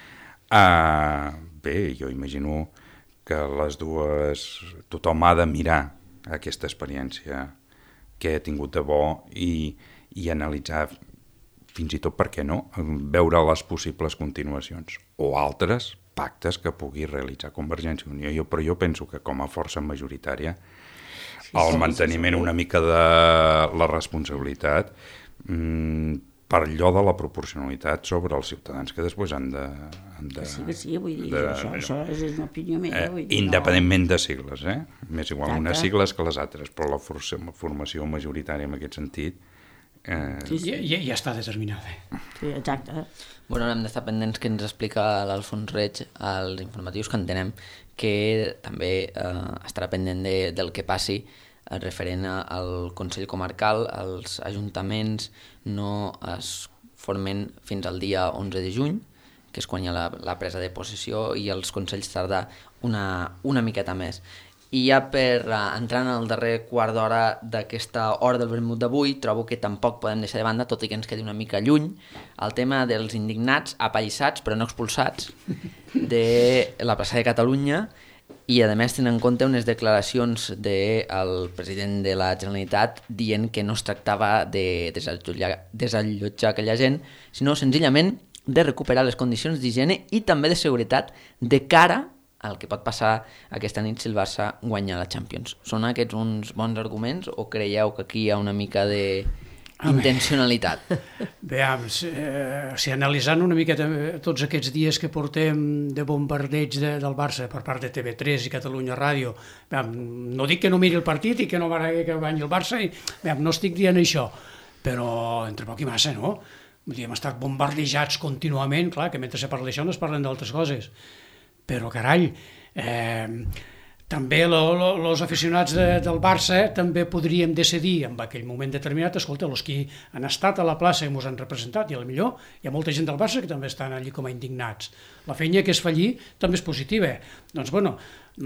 Bé, jo imagino que les dues, tothom ha de mirar aquesta experiència que ha tingut de bo i analitzar fins i tot, per què no, veure les possibles continuacions o altres pactes que pugui realitzar Convergència i Unió. Però jo penso que com a força majoritària el manteniment una mica de la responsabilitat per allò de la proporcionalitat sobre els ciutadans que després han de... Sí, vull dir, això és una opinió meva. Independentment de sigles, M'és igual unes sigles que les altres, però la formació majoritària en aquest sentit ja està determinada. Sí, exacte. Bueno, hem d'estar pendents que ens explica l'Alfons Reig als informatius, que entenem que també estarà pendent del que passi referent al Consell Comarcal. Els ajuntaments no es formen fins al dia 11 de juny, que és quan hi ha la presa de possessió, i els consells tarda una miqueta més. I ja per entrar en el darrer quart d'hora d'aquesta hora del vermut d'avui, trobo que tampoc podem deixar de banda, tot i que ens quedi una mica lluny, el tema dels indignats, apallissats però no expulsats de la plaça de Catalunya, i a més tenint en compte unes declaracions del president de la Generalitat dient que no es tractava de desallotjar aquella gent, sinó senzillament de recuperar les condicions d'higiene i també de seguretat de cara el que pot passar aquesta nit si el Barça guanya la Champions. Són aquests uns bons arguments o creieu que aquí hi ha una mica d'intencionalitat? Veiem, si analitzant una miqueta tots aquests dies que portem de bombardeig del Barça per part de TV3 i Catalunya Ràdio, no dic que no miri el partit i que no que guanyi el Barça, no estic dient això, però entre poc i massa, no? Hem estat bombardejats contínuament, clar, que mentre se parla d'això no es parlen d'altres coses. Però, carai, també els aficionats del Barça també podríem decidir en aquell moment determinat, escolta, els que han estat a la plaça i ens han representat, i potser hi ha molta gent del Barça que també estan allí com a indignats. La feina que es fa allí també és positiva. Doncs, bueno,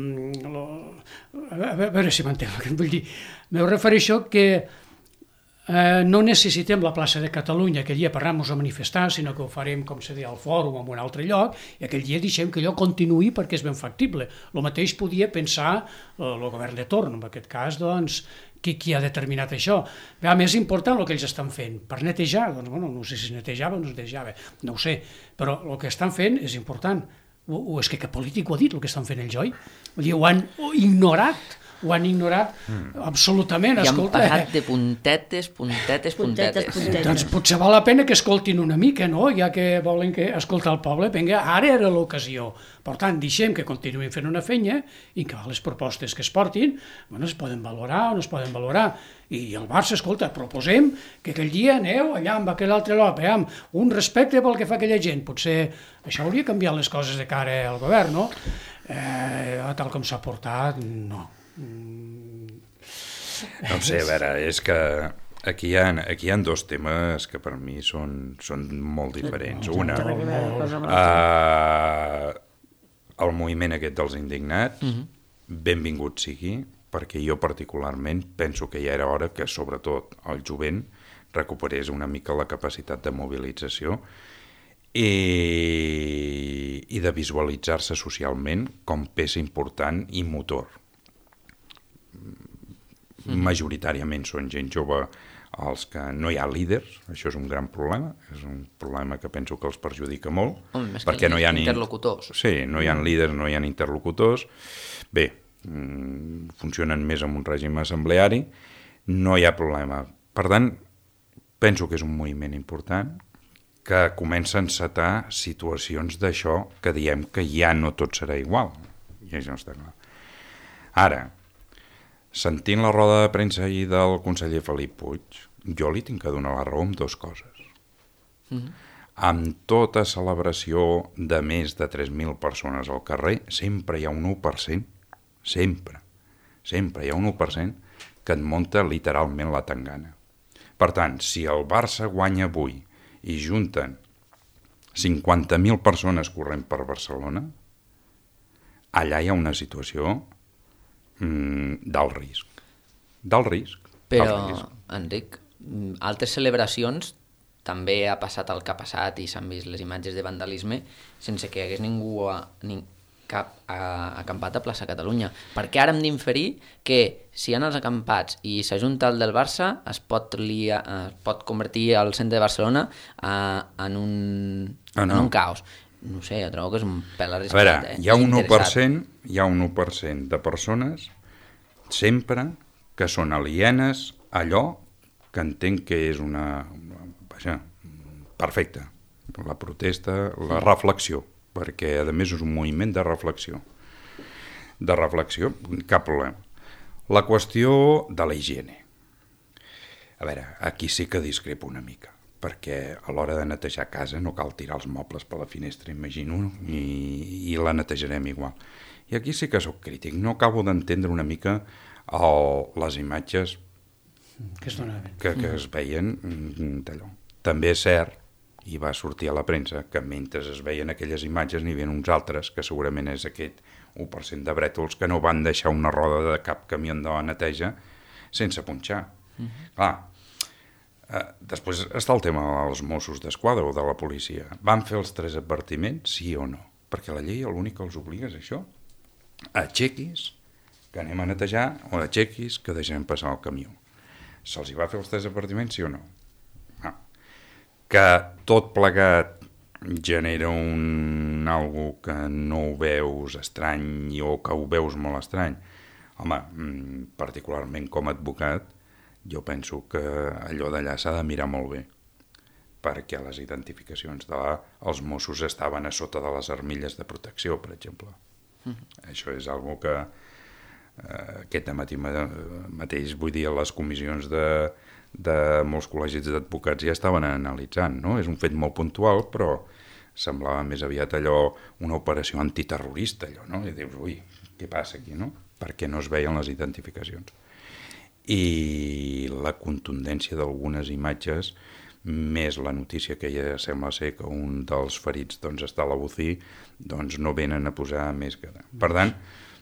a veure si m'entenc el que vull dir. Me refereixo que no necessitem la plaça de Catalunya aquell dia per anar-nos a manifestar, sinó que ho farem, com se deia, al fòrum o en un altre lloc, i aquell dia deixem que allò continuï perquè és ben factible. El mateix podia pensar el govern de torn, en aquest cas, doncs, qui ha determinat això. A més, és important el que ells estan fent. Per netejar, doncs, bueno, no sé si es netejava o no es netejava, no ho sé, però el que estan fent és important. O és que cap polític ho ha dit, el que estan fent ells, oi? Vull dir, ho han ignorat absolutament. I han passat de puntetes. Doncs potser val la pena que escoltin una mica, no? Ja que volen escoltar el poble, vinga, ara era l'ocasió. Per tant, deixem que continuïn fent una feina i que les propostes que es portin es poden valorar o no es poden valorar. I el Barça, escolta, proposem que aquell dia aneu allà amb aquell altre lloc, veiem, un respecte pel que fa aquella gent. Potser això hauria canviat les coses de cara al govern, no? Tal com s'ha portat, no. No sé, a veure, és que aquí hi ha dos temes que per mi són molt diferents. Una, el moviment aquest dels indignats, benvingut sigui, perquè jo particularment penso que ja era hora que sobretot el jovent recuperés una mica la capacitat de mobilització i de visualitzar-se socialment com peça important i motor. Majoritàriament són gent jove els que no hi ha líders, això és un gran problema, és un problema que penso que els perjudica molt, perquè no hi ha interlocutors. Sí, no hi ha líders, no hi ha interlocutors. Bé, funcionen més amb un règim assembleari, no hi ha problema. Per tant, penso que és un moviment important que comença a encetar situacions d'això que diem que ja no tot serà igual. I això està clar. Ara, sentint la roda de premsa ahir del conseller Felip Puig, jo li tinc que donar la raó amb dues coses. Amb tota celebració de més de 3.000 persones al carrer, sempre hi ha un 1%, sempre hi ha un 1% que et munta literalment la tangana. Per tant, si el Barça guanya avui i junten 50.000 persones corrent per Barcelona, allà hi ha una situació d'alt risc. Però, Enric, altres celebracions també ha passat el que ha passat i s'han vist les imatges de vandalisme sense que hi hagués ningú acampat a plaça Catalunya. Perquè ara hem d'inferir que si hi ha els acampats i s'ajunta el del Barça es pot convertir el centre de Barcelona en un caos. No sé, jo trobo que és un pèl arriscat. A veure, hi ha un 1% de persones sempre que són alienes a allò que entenc que és perfecte. La protesta, la reflexió, perquè a més és un moviment de reflexió. Cap problema. La qüestió de la higiene. A veure, aquí sí que discrepo una mica, perquè a l'hora de netejar casa no cal tirar els mobles per la finestra, imagino, i la netejarem igual. I aquí sí que sóc crític, no acabo d'entendre una mica les imatges que es veien d'allò. També és cert i va sortir a la premsa que mentre es veien aquelles imatges n'hi havia uns altres, que segurament és aquest 1% de brètols que no van deixar una roda de cap camió de la neteja sense punxar. Clar, després està el tema dels Mossos d'Esquadra o de la policia. Van fer els 3 advertiments, sí o no? Perquè la llei l'únic que els obliga és això. Aixequis, que anem a netejar, o aixequis, que deixem passar el camió. Se'ls hi va fer els 3 advertiments, sí o no? Que tot plegat genera algo que no ho veus estrany o que ho veus molt estrany. Home, particularment com a advocat, jo penso que allò d'allà s'ha de mirar molt bé, perquè les identificacions dels Mossos estaven a sota de les armilles de protecció, per exemple. Això és algo que aquest matí mateix, vull dir, a les comissions de molts col·legis d'advocats ja estaven analitzant, no? És un fet molt puntual, però semblava més aviat allò una operació antiterrorista, allò, no? I dius, ui, què passa aquí, no? Per què no es veien les identificacions? I la contundència d'algunes imatges, més la notícia que ja sembla ser que un dels ferits doncs, està a la UCI, doncs no venen a posar més que... Per tant,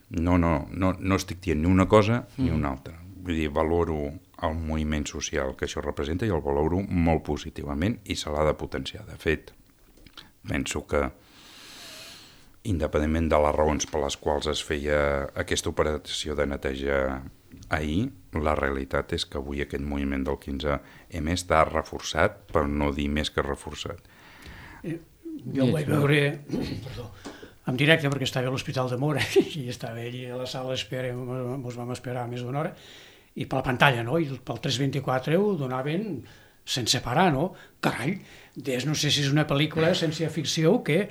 no estic dient ni una cosa ni una altra. Vull dir, valoro el moviment social que això representa i el valoro molt positivament i se l'ha de potenciar. De fet, penso que independentment de les raons per les quals es feia aquesta operació de neteja ahir, la realitat és que avui aquest moviment del 15M està reforçat, per no dir més que reforçat. Jo el vaig veure en directe perquè estava a l'Hospital de Mora i estava ell a la sala d'espera, ens vam esperar més d'una hora, i per la pantalla, no? I pel 324 ho donaven sense parar, no? Carai, no sé si és una pel·lícula de ciència-ficció que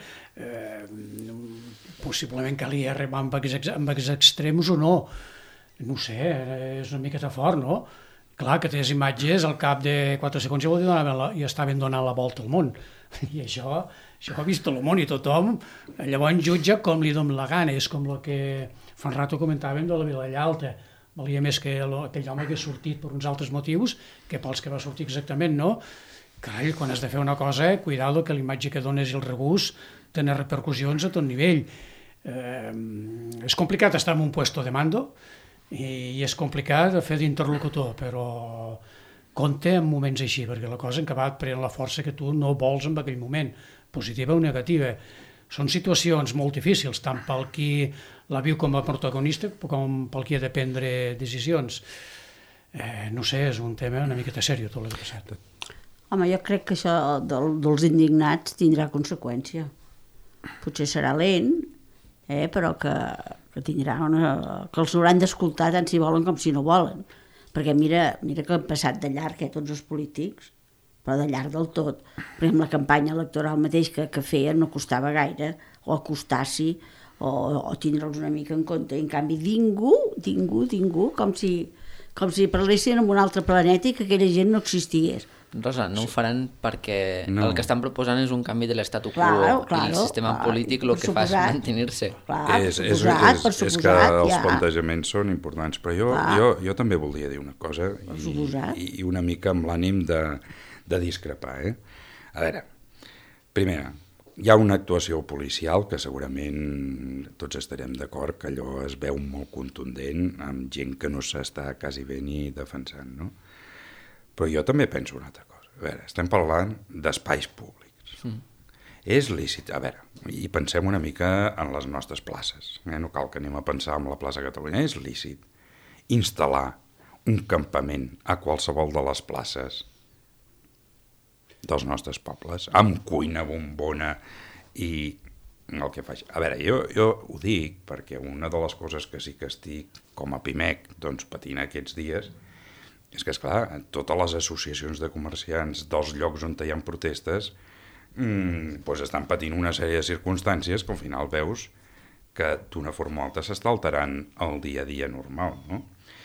possiblement calia arribar amb aquests extrems o no. No sé, és una miqueta fort, no? Clar, que aquestes imatges al cap de 4 segons ja estaven donant la volta al món. I això ho ha vist tot el món i tothom llavors jutja com li dona la gana. És com el que fa un rato comentàvem de la Vilella Alta. Valia més que aquell home que ha sortit per uns altres motius que pels que va sortir exactament, no? Carai, quan has de fer una cosa, cuidado que l'imatge que dones i el regust tenen repercussions a tot nivell. És complicat estar en un puesto de mando i és complicat fer d'interlocutor, però compte en moments així, perquè la cosa en acabat pren la força que tu no vols en aquell moment, positiva o negativa. Són situacions molt difícils, tant pel qui la viu com a protagonista com pel qui ha de prendre decisions. No sé, és un tema una miqueta seriós tot el que ha passat. Home, jo crec que això dels indignats tindrà conseqüència. Potser serà lent, però que tindrà que els hauran d'escoltar tant si volen com si no volen. Perquè mira que han passat de llarg, tots els polítics, però de llarg del tot. Per exemple, la campanya electoral mateix que feien no costava gaire, o acostar-s'hi, o tindre'ls una mica en compte. I en canvi, ningú, com si parlessin en un altre planeta i que aquella gent no existís. Rosa, no ho faran perquè el que estan proposant és un canvi de l'estatu quo i el sistema polític el que fa és mantenir-se. És que els plantejaments són importants, però jo també voldria dir una cosa i una mica amb l'ànim de discrepar. A veure, primera, hi ha una actuació policial que segurament tots estarem d'acord que allò es veu molt contundent amb gent que no s'està quasi bé ni defensant, no? Però jo també penso una altra cosa. A veure, estem parlant d'espais públics. És lícit, a veure, i pensem una mica en les nostres places. No cal que anem a pensar en la plaça Catalunya. És lícit instal·lar un campament a qualsevol de les places dels nostres pobles, amb cuina, bombona i el que faig. A veure, jo ho dic perquè una de les coses que sí que estic com a PIMEC patint aquests dies és que, esclar, totes les associacions de comerciants dels llocs on hi ha protestes estan patint una sèrie de circumstàncies que al final veus que d'una forma o altra s'està alterant el dia a dia normal, no?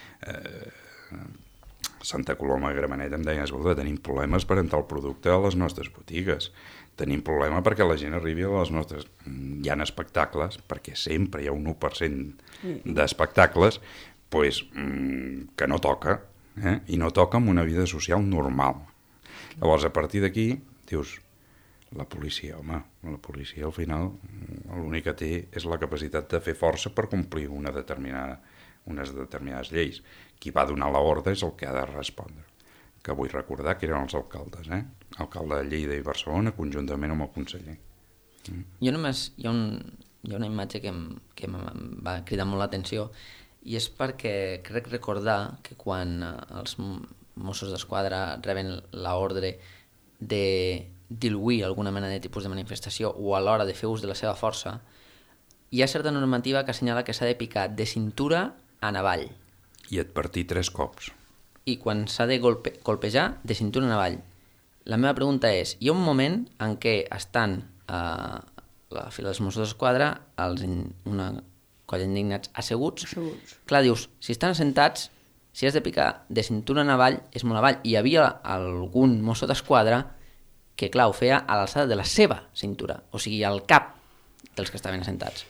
Santa Coloma de Gramenet em deia, escolta, tenim problemes per entrar el producte a les nostres botigues, tenim problema perquè la gent arribi a les nostres... Hi ha espectacles, perquè sempre hi ha un 1% d'espectacles que no toca, i no toca amb una vida social normal. Llavors, a partir d'aquí, dius, La policia, home, la policia al final l'únic que té és la capacitat de fer força per complir unes determinades lleis. Qui va donar l'ordre és el que ha de respondre. Que vull recordar que eren els alcaldes, alcalde de Lleida i Barcelona, conjuntament amb el conseller. Jo només, hi ha una imatge que em va cridar molt l'atenció, i és perquè crec recordar que quan els Mossos d'Esquadra reben l'ordre de diluir alguna mena de tipus de manifestació o a l'hora de fer ús de la seva força, hi ha certa normativa que assenyala que s'ha de picar de cintura a navall. I advertir 3 cops. I quan s'ha de colpejar, de cintura a navall. La meva pregunta és, hi ha un moment en què estan a la fila dels Mossos d'Esquadra una colla d'indignats asseguts. Clar, dius, si estan assentats, si has de picar de cintura a navall, és molt avall. I hi havia algun Mosso d'Esquadra que, clar, ho feia a l'alçada de la seva cintura, o sigui, al cap dels que estaven assentats.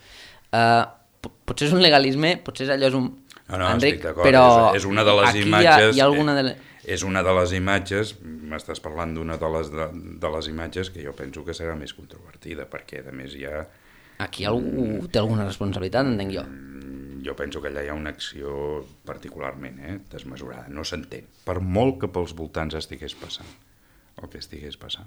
Potser és un legalisme, potser allò és un... No, Enric, estic d'acord, però és una de les aquí imatges... hi ha alguna de... És una de les imatges, m'estàs parlant d'una de les imatges que jo penso que serà més controvertida, perquè a més hi ha... Aquí algú té alguna responsabilitat, entenc jo. Jo penso que allà hi ha una acció particularment desmesurada, no s'entén, per molt que pels voltants estigués passant el que estigués passant.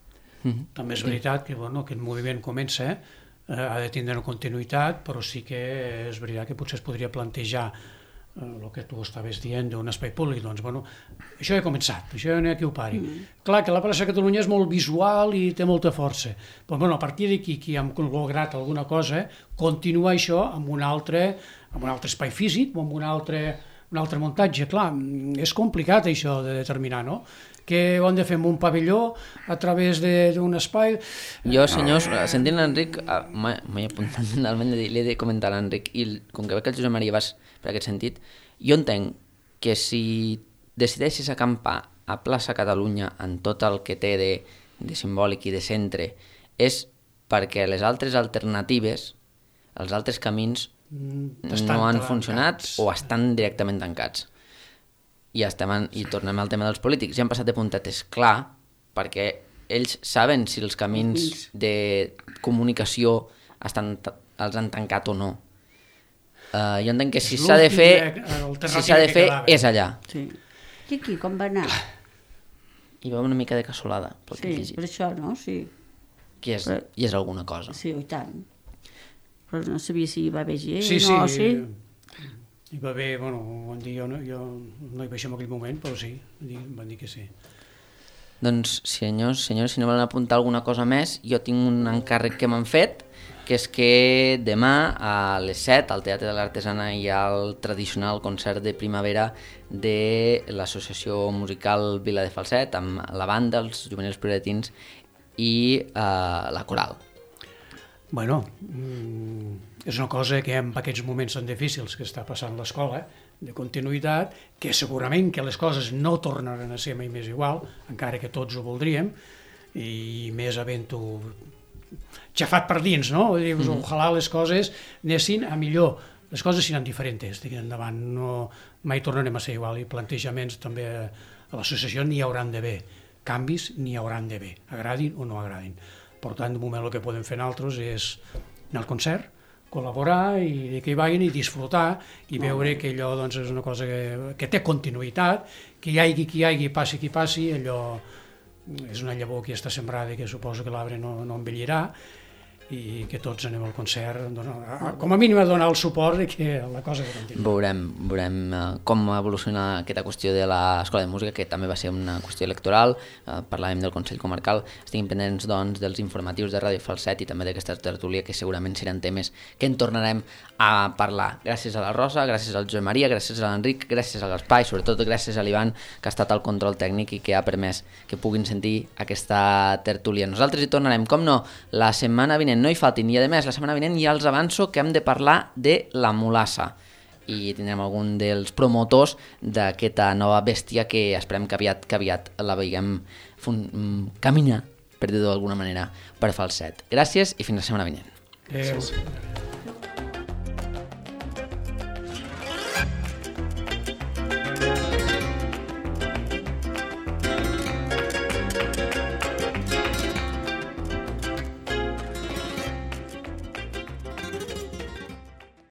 També és veritat que aquest moviment comença, ha de tindre una continuïtat, però sí que és veritat que potser es podria plantejar el que tu estaves dient d'un espai públic, doncs, això ja ha començat, això ja no hi ha qui ho pari. Clar que la plaça de Catalunya és molt visual i té molta força, però a partir d'aquí que hem lograt alguna cosa, continuar això amb un altre espai físic o amb un altre muntatge. Clar, és complicat això de determinar, no? Que ho hem de fer amb un pavelló a través d'un espai... Jo, senyors, sentint l'Enric, m'he apuntat finalment, li he de comentar a l'Enric, i com que veig que el Josep Maria vas per aquest sentit, jo entenc que si decideixis acampar a plaça Catalunya en tot el que té de simbòlic i de centre, és perquè les altres alternatives, els altres camins, no han funcionat o estan directament tancats. I tornem al tema dels polítics. Ja han passat de puntetes, clar, perquè ells saben si els camins de comunicació els han tancat o no. Jo entenc que si s'ha de fer és allà. Sí. I aquí com va anar? Hi va una mica de cassolada. Sí, per això, no? Sí. I és alguna cosa. Sí, i tant. Però no sabia si hi va haver gent o no, sí. Hi va haver, van dir, jo no hi vaig en aquell moment, però sí, van dir que sí. Doncs, senyors, si no volen apuntar alguna cosa més, jo tinc un encàrrec que m'han fet, que és que demà a les 7 al Teatre de l'Artesana hi ha el tradicional concert de primavera de l'Associació Musical Vila de Falset, amb la banda, els juvenils prioritins i la coral. Bueno, és una cosa que en aquests moments tan difícils que està passant l'escola, de continuïtat, que segurament que les coses no tornaran a ser mai més igual, encara que tots ho voldríem, i més havent-ho xafat per dins, no? Dius, ojalà les coses anessin a millor, les coses seran diferents d'aquí endavant, mai tornarem a ser igual, i plantejaments també a l'associació n'hi hauran d'haver, canvis n'hi hauran d'haver, agradin o no agradin. Per tant, de moment el que podem fer nosaltres és anar al concert, col·laborar i que hi vagin i disfrutar i veure que allò doncs, és una cosa que té continuïtat, que hi hagi qui hi hagi, passi qui passi, allò és una llavor que està sembrada i que suposo que l'arbre no envellirà, i que tots anem al concert, com a mínim a donar el suport que la cosa que continua. Veurem com evoluciona aquesta qüestió de l'Escola de Música, que també va ser una qüestió electoral, parlàvem del Consell Comarcal, estiguem pendents doncs, dels informatius de Ràdio Falset i també d'aquesta tertúlia, que segurament seran temes que en tornarem a parlar. Gràcies a la Rosa, gràcies al Josep Maria, gràcies a l'Enric, gràcies a l'Espai, sobretot gràcies a l'Ivan, que ha estat al control tècnic i que ha permès que puguin sentir aquesta tertúlia. Nosaltres hi tornarem, com no, la setmana vinent, no hi faltin, i a més la setmana vinent ja els avanço que hem de parlar de la mulassa i tindrem algun dels promotors d'aquesta nova bèstia que esperem que aviat la veiem caminar, per dir-ho d'alguna manera, per Falset. Gràcies i fins la setmana vinent. Adéu.